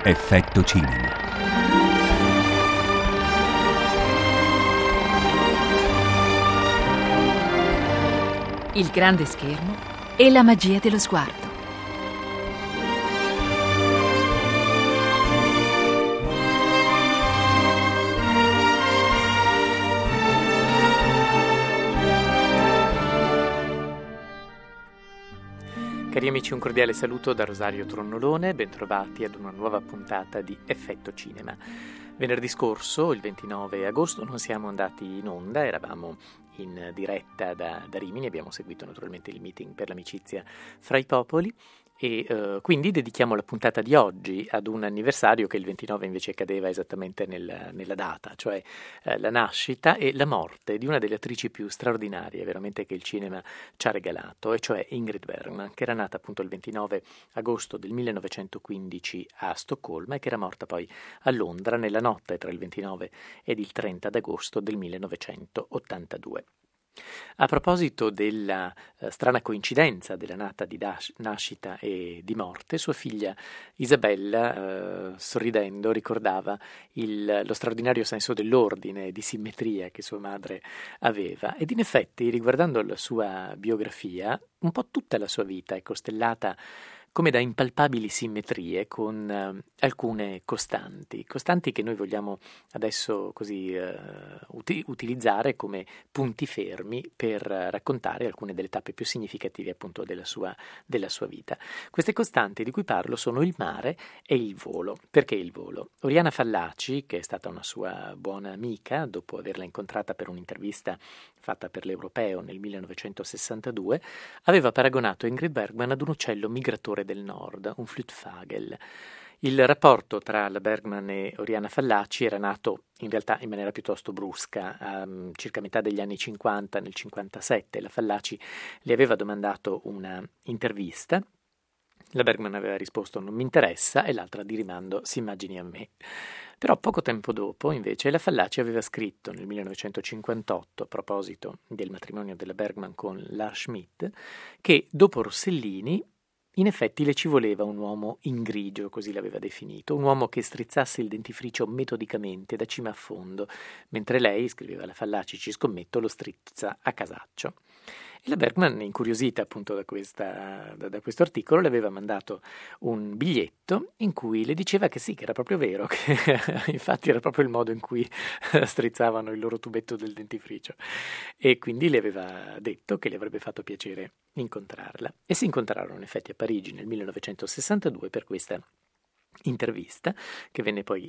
Effetto cinema. Il grande schermo e la magia dello sguardo. Cari amici, un cordiale saluto da Rosario Tronnolone, bentrovati ad una nuova puntata di Effetto Cinema. Venerdì scorso, il 29 agosto, non siamo andati in onda, eravamo in diretta da Rimini, abbiamo seguito naturalmente il meeting per l'amicizia fra i popoli e quindi dedichiamo la puntata di oggi ad un anniversario che il 29 invece cadeva esattamente nella data, cioè la nascita e la morte di una delle attrici più straordinarie veramente che il cinema ci ha regalato, e cioè Ingrid Bergman, che era nata appunto il 29 agosto del 1915 a Stoccolma e che era morta poi a Londra nella notte tra il 29 ed il 30 d'agosto del 1982. A proposito della strana coincidenza della nata di nascita e di morte, sua figlia Isabella, sorridendo, ricordava lo straordinario senso dell'ordine e di simmetria che sua madre aveva, ed in effetti, riguardando la sua biografia, un po' tutta la sua vita è costellata come da impalpabili simmetrie con alcune costanti che noi vogliamo adesso così utilizzare come punti fermi per raccontare alcune delle tappe più significative appunto della sua vita. Queste costanti di cui parlo sono il mare e il volo. Perché il volo? Oriana Fallaci, che è stata una sua buona amica, dopo averla incontrata per un'intervista fatta per l'Europeo nel 1962, aveva paragonato Ingrid Bergman ad un uccello migratore del nord, un Fluttfagel. Il rapporto tra la Bergman e Oriana Fallaci era nato in realtà in maniera piuttosto brusca, a circa metà degli anni 50, nel 57. La Fallaci le aveva domandato una intervista, la Bergman aveva risposto non mi interessa e l'altra di rimando si immagini a me. Però poco tempo dopo, invece, la Fallaci aveva scritto nel 1958, a proposito del matrimonio della Bergman con Lars Schmidt, che dopo Rossellini in effetti le ci voleva un uomo in grigio, così l'aveva definito, un uomo che strizzasse il dentifricio metodicamente da cima a fondo, mentre lei, scriveva la Fallaci, ci scommetto, lo strizza a casaccio. E la Bergman, incuriosita appunto da questo articolo, le aveva mandato un biglietto in cui le diceva che sì, che era proprio vero, che infatti era proprio il modo in cui strizzavano il loro tubetto del dentifricio, e quindi le aveva detto che le avrebbe fatto piacere incontrarla. E si incontrarono in effetti a Parigi nel 1962 per questa intervista che venne poi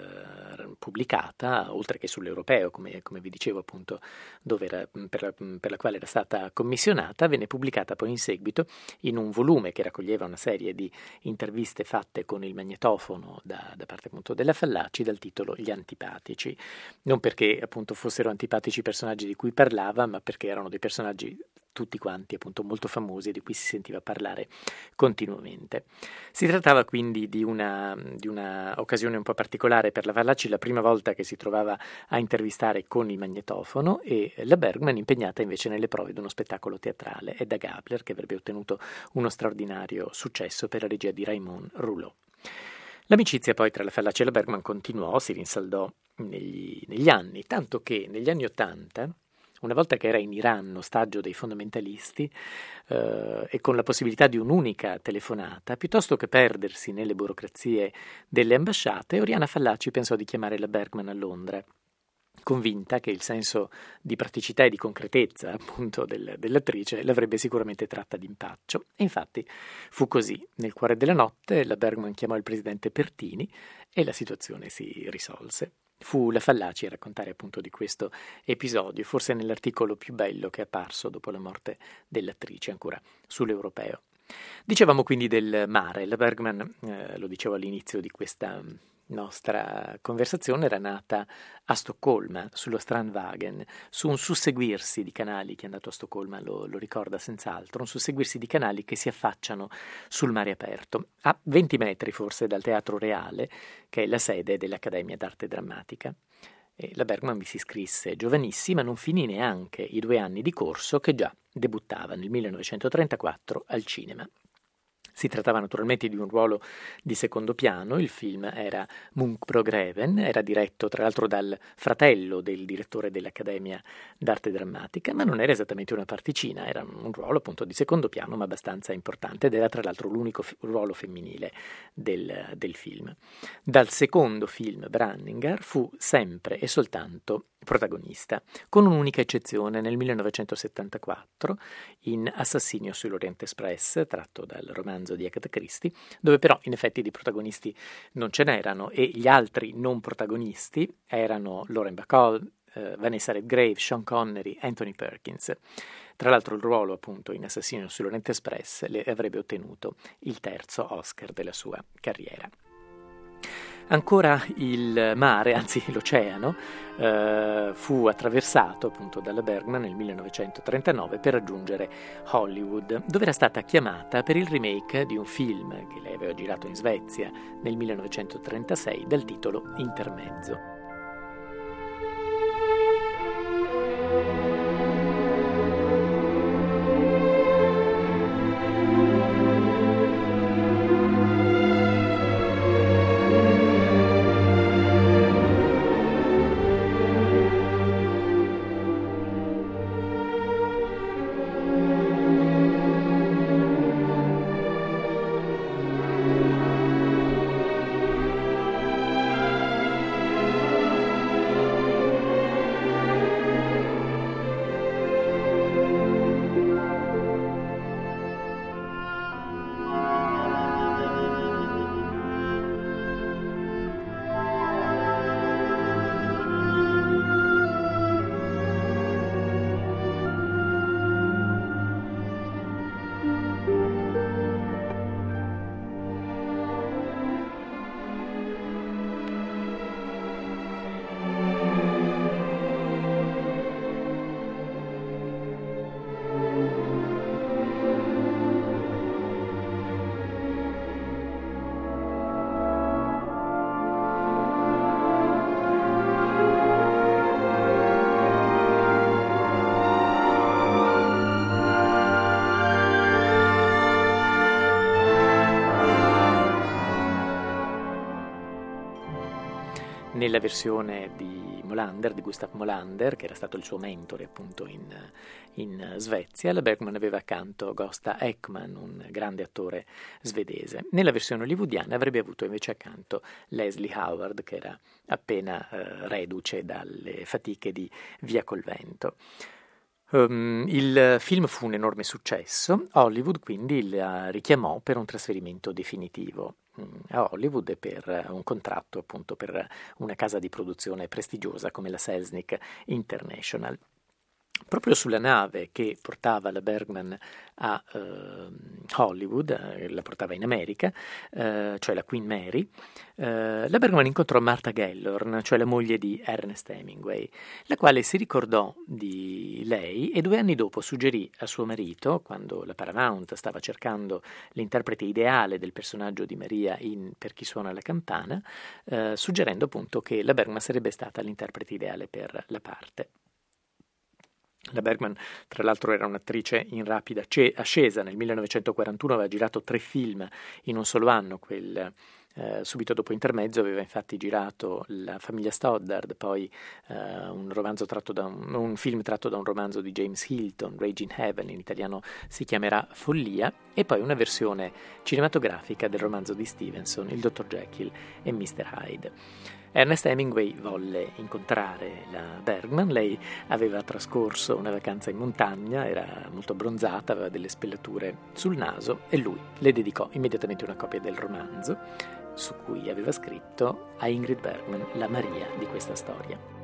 pubblicata, oltre che sull'Europeo, come vi dicevo appunto, dove era, per la quale era stata commissionata, venne pubblicata poi in seguito in un volume che raccoglieva una serie di interviste fatte con il magnetofono da parte appunto della Fallaci, dal titolo Gli antipatici, non perché appunto fossero antipatici i personaggi di cui parlava, ma perché erano dei personaggi tutti quanti appunto molto famosi e di cui si sentiva parlare continuamente. Si trattava quindi di una occasione un po' particolare per la Fallaci, la prima volta che si trovava a intervistare con il magnetofono, e la Bergman impegnata invece nelle prove di uno spettacolo teatrale, Edda Gabler, che avrebbe ottenuto uno straordinario successo per la regia di Raymond Rouleau. L'amicizia poi tra la Fallaci e la Bergman continuò, si rinsaldò negli anni, tanto che negli anni '80, una volta che era in Iran, ostaggio dei fondamentalisti, e con la possibilità di un'unica telefonata, piuttosto che perdersi nelle burocrazie delle ambasciate, Oriana Fallaci pensò di chiamare la Bergman a Londra, convinta che il senso di praticità e di concretezza appunto dell'attrice l'avrebbe sicuramente tratta d'impaccio. E infatti fu così. Nel cuore della notte la Bergman chiamò il presidente Pertini e la situazione si risolse. Fu la Fallaci a raccontare appunto di questo episodio, forse nell'articolo più bello che è apparso dopo la morte dell'attrice, ancora sull'Europeo. Dicevamo quindi del mare. La Bergman, lo dicevo all'inizio di questa nostra conversazione, era nata a Stoccolma, sullo Strandvägen, su un susseguirsi di canali. Chi è andato a Stoccolma lo ricorda senz'altro, un susseguirsi di canali che si affacciano sul mare aperto, a 20 metri forse dal Teatro Reale, che è la sede dell'Accademia d'Arte Drammatica. E la Bergman vi si iscrisse giovanissima, non finì neanche i 2 anni di corso, che già debuttava nel 1934 al cinema. Si trattava naturalmente di un ruolo di secondo piano, il film era Munkbrogreven, era diretto tra l'altro dal fratello del direttore dell'Accademia d'Arte Drammatica, ma non era esattamente una particina, era un ruolo appunto di secondo piano ma abbastanza importante ed era tra l'altro l'unico ruolo femminile del film. Dal secondo film Branninger fu sempre e soltanto protagonista, con un'unica eccezione nel 1974 in Assassinio sull'Orient Express, tratto dal romanzo di Agatha Christie, dove però in effetti di protagonisti non ce n'erano e gli altri non protagonisti erano Lauren Bacall, Vanessa Redgrave, Sean Connery, Anthony Perkins. Tra l'altro il ruolo appunto in Assassinio sull'Orient Express le avrebbe ottenuto il terzo Oscar della sua carriera. Ancora il mare, anzi l'oceano, fu attraversato appunto dalla Bergman nel 1939 per raggiungere Hollywood, dove era stata chiamata per il remake di un film che lei aveva girato in Svezia nel 1936 dal titolo Intermezzo. Nella versione di Molander, di Gustav Molander, che era stato il suo mentore appunto in Svezia, la Bergman aveva accanto Gösta Ekman, un grande attore svedese. Nella versione hollywoodiana avrebbe avuto invece accanto Leslie Howard, che era appena reduce dalle fatiche di Via col vento. Il film fu un enorme successo, Hollywood quindi la richiamò per un trasferimento definitivo a Hollywood e per un contratto appunto per una casa di produzione prestigiosa come la Selznick International. Proprio sulla nave che portava la Bergman a Hollywood, la portava in America, cioè la Queen Mary, la Bergman incontrò Martha Gellhorn, cioè la moglie di Ernest Hemingway, la quale si ricordò di lei e 2 anni dopo suggerì a suo marito, quando la Paramount stava cercando l'interprete ideale del personaggio di Maria in Per chi suona la campana, suggerendo appunto che la Bergman sarebbe stata l'interprete ideale per la parte. La Bergman, tra l'altro, era un'attrice in rapida ascesa. Nel 1941 aveva girato 3 film in un solo anno, subito dopo Intermezzo aveva infatti girato La famiglia Stoddard, poi un film tratto da un romanzo di James Hilton, Raging Heaven, in italiano si chiamerà Follia, e poi una versione cinematografica del romanzo di Stevenson, Il dottor Jekyll e Mr. Hyde. Ernest Hemingway volle incontrare la Bergman, lei aveva trascorso una vacanza in montagna, era molto abbronzata, aveva delle spellature sul naso e lui le dedicò immediatamente una copia del romanzo su cui aveva scritto a Ingrid Bergman la Maria di questa storia.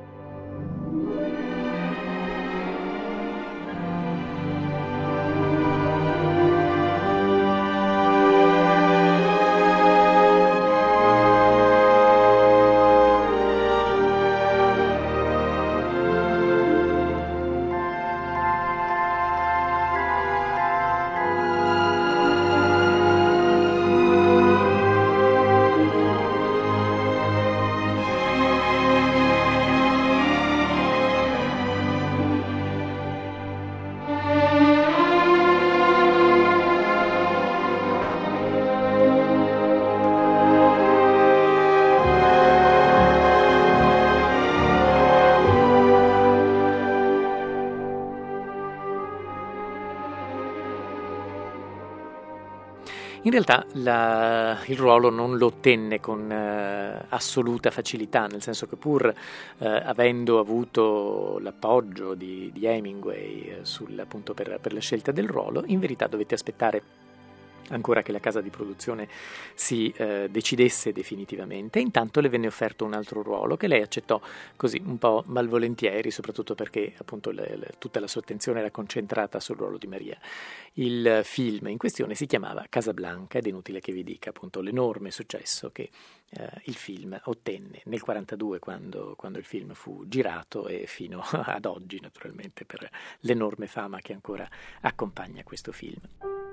In realtà il ruolo non lo ottenne con assoluta facilità, nel senso che pur avendo avuto l'appoggio di Hemingway appunto per la scelta del ruolo, in verità dovette aspettare ancora che la casa di produzione si decidesse definitivamente. Intanto le venne offerto un altro ruolo che lei accettò così un po' malvolentieri, soprattutto perché appunto tutta la sua attenzione era concentrata sul ruolo di Maria. Il film in questione si chiamava Casablanca ed è inutile che vi dica appunto l'enorme successo che il film ottenne nel 1942 quando il film fu girato e fino ad oggi naturalmente per l'enorme fama che ancora accompagna questo film.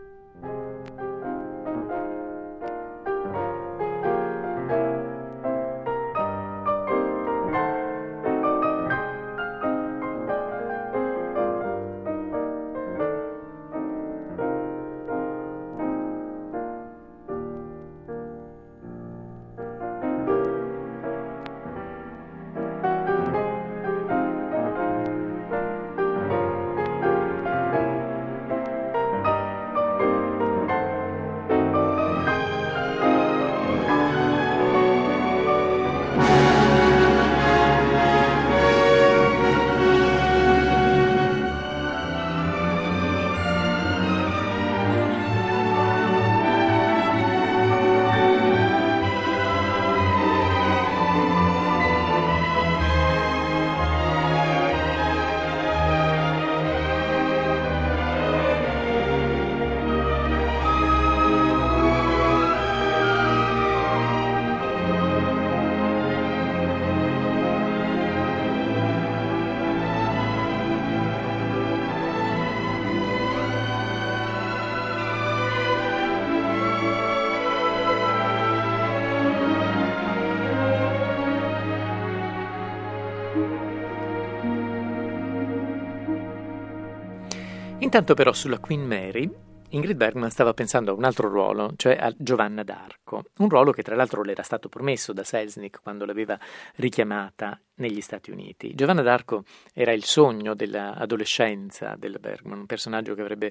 Intanto però sulla Queen Mary Ingrid Bergman stava pensando a un altro ruolo, cioè a Giovanna d'Arco, un ruolo che tra l'altro le era stato promesso da Selznick quando l'aveva richiamata negli Stati Uniti. Giovanna d'Arco era il sogno dell'adolescenza della Bergman, un personaggio che avrebbe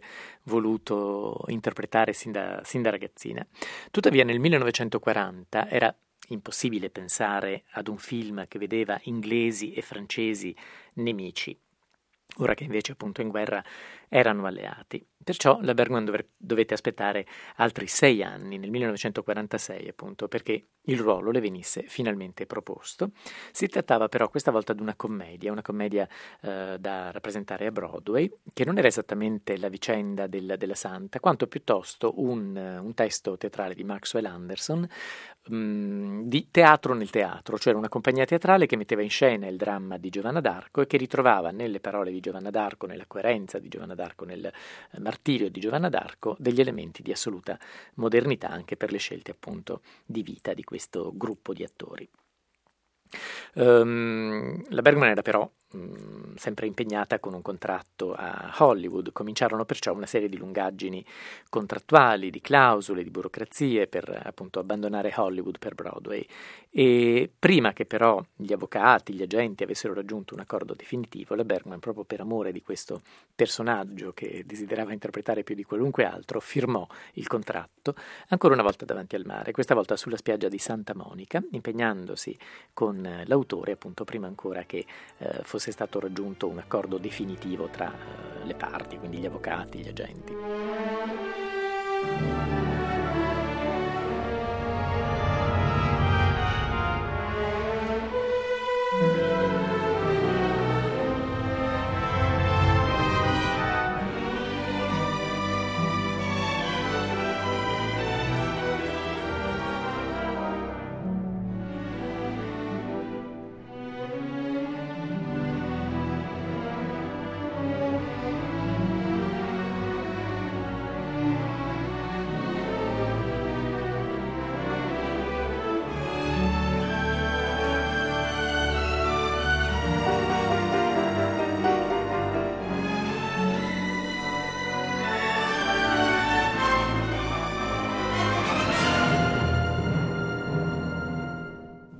voluto interpretare sin da ragazzina. Tuttavia nel 1940 era impossibile pensare ad un film che vedeva inglesi e francesi nemici, ora che invece appunto in guerra erano alleati. Perciò la Bergman dovette aspettare altri 6 anni, nel 1946 appunto, perché il ruolo le venisse finalmente proposto. Si trattava però questa volta di una commedia da rappresentare a Broadway, che non era esattamente la vicenda della Santa, quanto piuttosto un testo teatrale di Maxwell Anderson, di teatro nel teatro, cioè una compagnia teatrale che metteva in scena il dramma di Giovanna d'Arco e che ritrovava nelle parole di Giovanna d'Arco, nella coerenza di Giovanna d'Arco, nel martirio di Giovanna d'Arco, degli elementi di assoluta modernità anche per le scelte appunto di vita di questo gruppo di attori. La Bergman era però sempre impegnata con un contratto a Hollywood. Cominciarono perciò una serie di lungaggini contrattuali, di clausole, di burocrazie per appunto abbandonare Hollywood per Broadway, e prima che però gli avvocati, gli agenti avessero raggiunto un accordo definitivo, la Bergman, proprio per amore di questo personaggio che desiderava interpretare più di qualunque altro, firmò il contratto ancora una volta davanti al mare, questa volta sulla spiaggia di Santa Monica, impegnandosi con l'autore appunto prima ancora che fosse stato raggiunto un accordo definitivo tra le parti, quindi gli avvocati, gli agenti.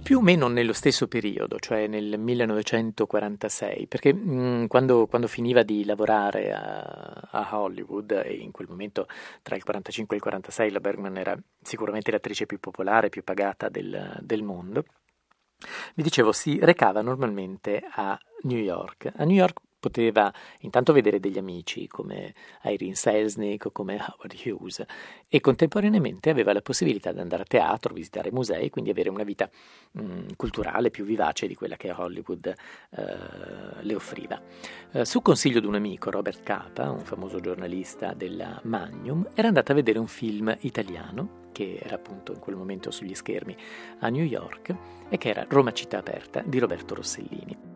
Più o meno nello stesso periodo, cioè nel 1946, perché quando finiva di lavorare a Hollywood, e in quel momento tra il 45 e il 46 la Bergman era sicuramente l'attrice più popolare, più pagata del mondo, vi dicevo, si recava normalmente a New York. A New York poteva intanto vedere degli amici come Irene Selznick o come Howard Hughes e contemporaneamente aveva la possibilità di andare a teatro, visitare musei, quindi avere una vita culturale più vivace di quella che Hollywood le offriva. Su consiglio di un amico, Robert Capa, un famoso giornalista della Magnum, era andata a vedere un film italiano che era appunto in quel momento sugli schermi a New York e che era Roma città aperta di Roberto Rossellini.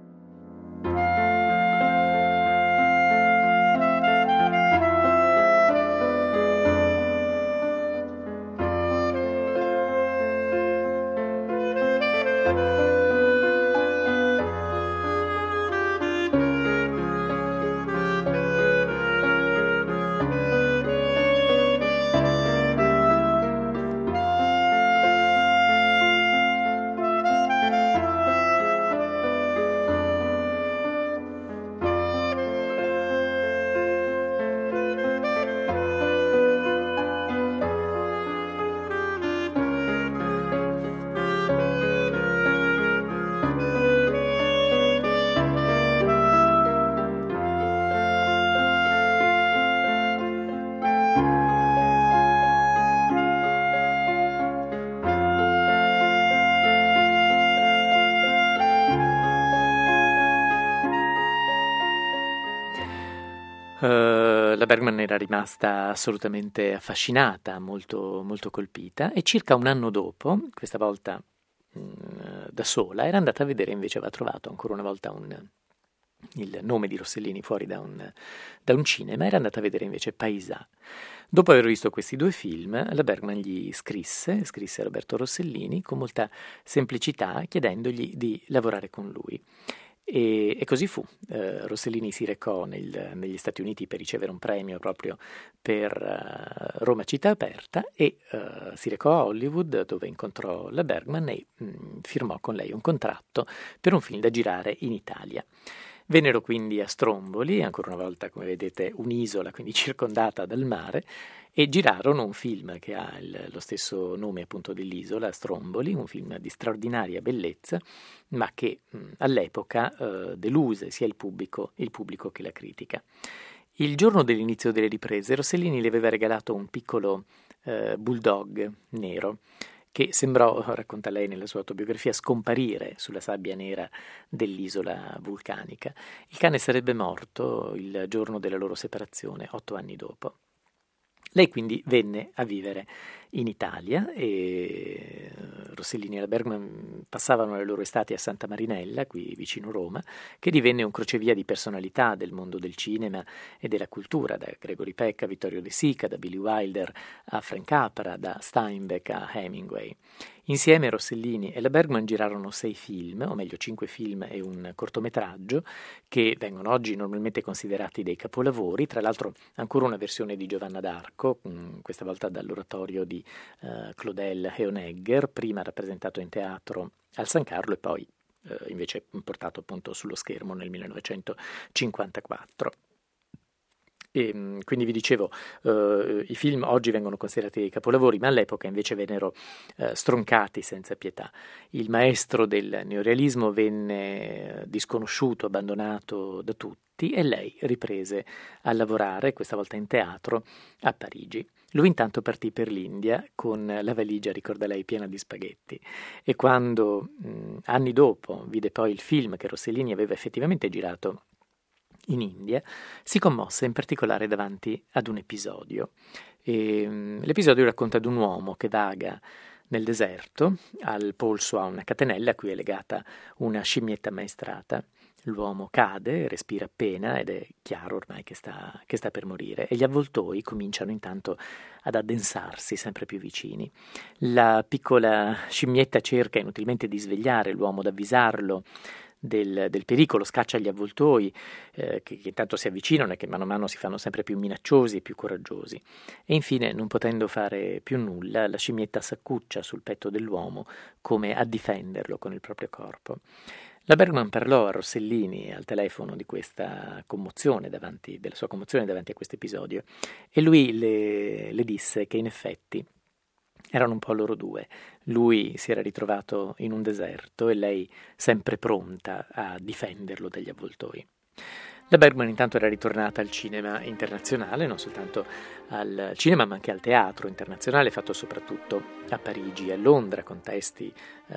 La Bergman era rimasta assolutamente affascinata, molto, molto colpita e circa un anno dopo, questa volta da sola, era andata a vedere, invece aveva trovato ancora una volta il nome di Rossellini fuori da un cinema, era andata a vedere invece Paesà. Dopo aver visto questi due film, la Bergman gli scrisse a Roberto Rossellini con molta semplicità chiedendogli di lavorare con lui. E così fu. Rossellini si recò negli Stati Uniti per ricevere un premio proprio per Roma città aperta e si recò a Hollywood dove incontrò la Bergman e firmò con lei un contratto per un film da girare in Italia. Vennero quindi a Stromboli, ancora una volta come vedete un'isola, quindi circondata dal mare, e girarono un film che ha lo stesso nome appunto dell'isola, Stromboli, un film di straordinaria bellezza, ma che all'epoca deluse sia il pubblico che la critica. Il giorno dell'inizio delle riprese Rossellini le aveva regalato un piccolo bulldog nero, che sembrò, racconta lei nella sua autobiografia, scomparire sulla sabbia nera dell'isola vulcanica. Il cane sarebbe morto il giorno della loro separazione, 8 anni dopo. Lei quindi venne a vivere in Italia e Rossellini e la Bergman passavano le loro estati a Santa Marinella, qui vicino Roma, che divenne un crocevia di personalità del mondo del cinema e della cultura, da Gregory Peck a Vittorio De Sica, da Billy Wilder a Frank Capra, da Steinbeck a Hemingway. Insieme Rossellini e la Bergman girarono 6 film, o meglio 5 film e un cortometraggio, che vengono oggi normalmente considerati dei capolavori, tra l'altro ancora una versione di Giovanna d'Arco, questa volta dall'oratorio di Claudel e Honegger, prima rappresentato in teatro al San Carlo e poi invece portato appunto sullo schermo nel 1954. E quindi vi dicevo, i film oggi vengono considerati dei capolavori, ma all'epoca invece vennero stroncati senza pietà. Il maestro del neorealismo venne disconosciuto, abbandonato da tutti e lei riprese a lavorare, questa volta in teatro, a Parigi. Lui intanto partì per l'India con la valigia, ricorda lei, piena di spaghetti, e quando anni dopo vide poi il film che Rossellini aveva effettivamente girato in India, si commosse in particolare davanti ad un episodio. L'episodio racconta di un uomo che vaga nel deserto, al polso ha una catenella a cui è legata una scimmietta ammaestrata. L'uomo cade, respira appena ed è chiaro ormai che sta per morire e gli avvoltoi cominciano intanto ad addensarsi sempre più vicini. La piccola scimmietta cerca inutilmente di svegliare l'uomo, ad avvisarlo del pericolo, scaccia gli avvoltoi che intanto si avvicinano e che mano a mano si fanno sempre più minacciosi e più coraggiosi. E infine, non potendo fare più nulla, la scimmietta s'accuccia sul petto dell'uomo come a difenderlo con il proprio corpo. La Bergman parlò a Rossellini al telefono di questa commozione della sua commozione davanti a questo episodio, e lui le disse che in effetti erano un po' loro due. Lui si era ritrovato in un deserto e lei sempre pronta a difenderlo dagli avvoltoi. La Bergman intanto era ritornata al cinema internazionale, non soltanto al cinema ma anche al teatro internazionale, fatto soprattutto a Parigi e a Londra, con testi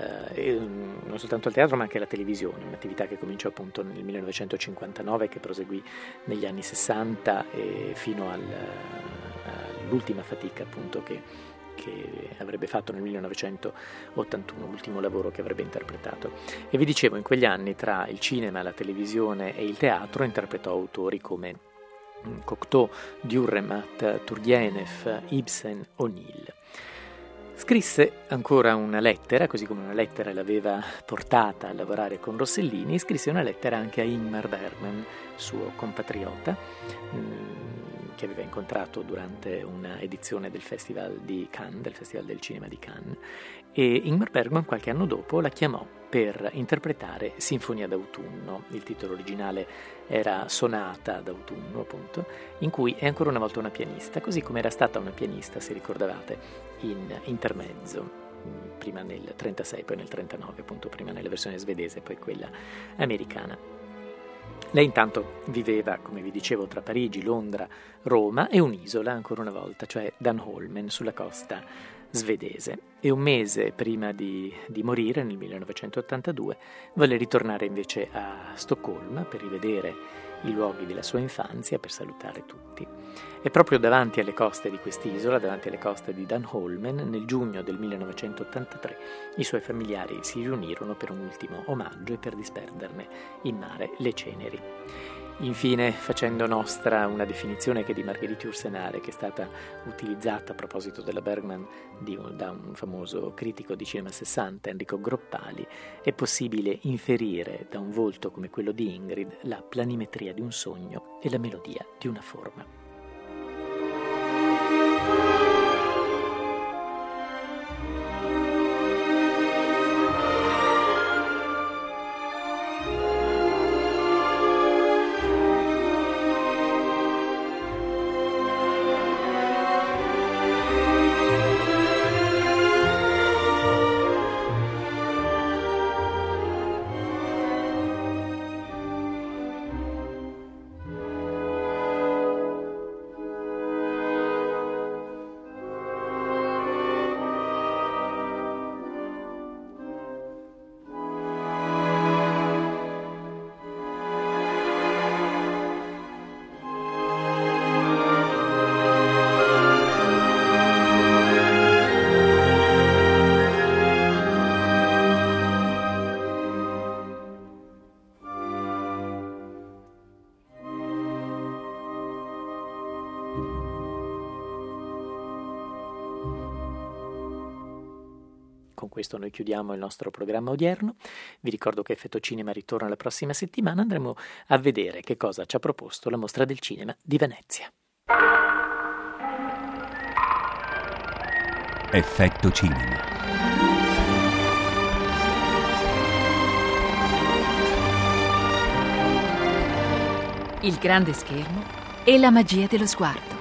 non soltanto al teatro ma anche alla televisione, un'attività che cominciò appunto nel 1959, che proseguì negli anni 60 e fino all'ultima fatica appunto che avrebbe fatto nel 1981, l'ultimo lavoro che avrebbe interpretato. E vi dicevo, in quegli anni tra il cinema, la televisione e il teatro interpretò autori come Cocteau, Dürrenmatt, Turgenev, Ibsen, O'Neill. Scrisse ancora una lettera, così come una lettera l'aveva portata a lavorare con Rossellini, scrisse una lettera anche a Ingmar Bergman, suo compatriota, che aveva incontrato durante una edizione del Festival di Cannes, del Festival del Cinema di Cannes, e Ingmar Bergman qualche anno dopo la chiamò per interpretare Sinfonia d'autunno. Il titolo originale era Sonata d'autunno, appunto, in cui è ancora una volta una pianista, così come era stata una pianista, se ricordavate, in Intermezzo, prima nel 1936, poi nel 1939, appunto, prima nella versione svedese, poi quella americana. Lei intanto viveva, come vi dicevo, tra Parigi, Londra, Roma e un'isola, ancora una volta, cioè Danholmen, sulla costa svedese. E un mese prima di morire, nel 1982, volle ritornare invece a Stoccolma per rivedere i luoghi della sua infanzia, per salutare tutti. E proprio davanti alle coste di quest'isola, davanti alle coste di Danholmen, nel giugno del 1983, i suoi familiari si riunirono per un ultimo omaggio e per disperderne in mare le ceneri. Infine, facendo nostra una definizione che è di Marguerite Yourcenar, che è stata utilizzata a proposito della Bergman da un famoso critico di cinema 60, Enrico Groppali, è possibile inferire da un volto come quello di Ingrid la planimetria di un sogno e la melodia di una forma. Con questo noi chiudiamo il nostro programma odierno. Vi ricordo che Effetto Cinema ritorna la prossima settimana. Andremo a vedere che cosa ci ha proposto la Mostra del Cinema di Venezia. Effetto Cinema. Il grande schermo e la magia dello sguardo.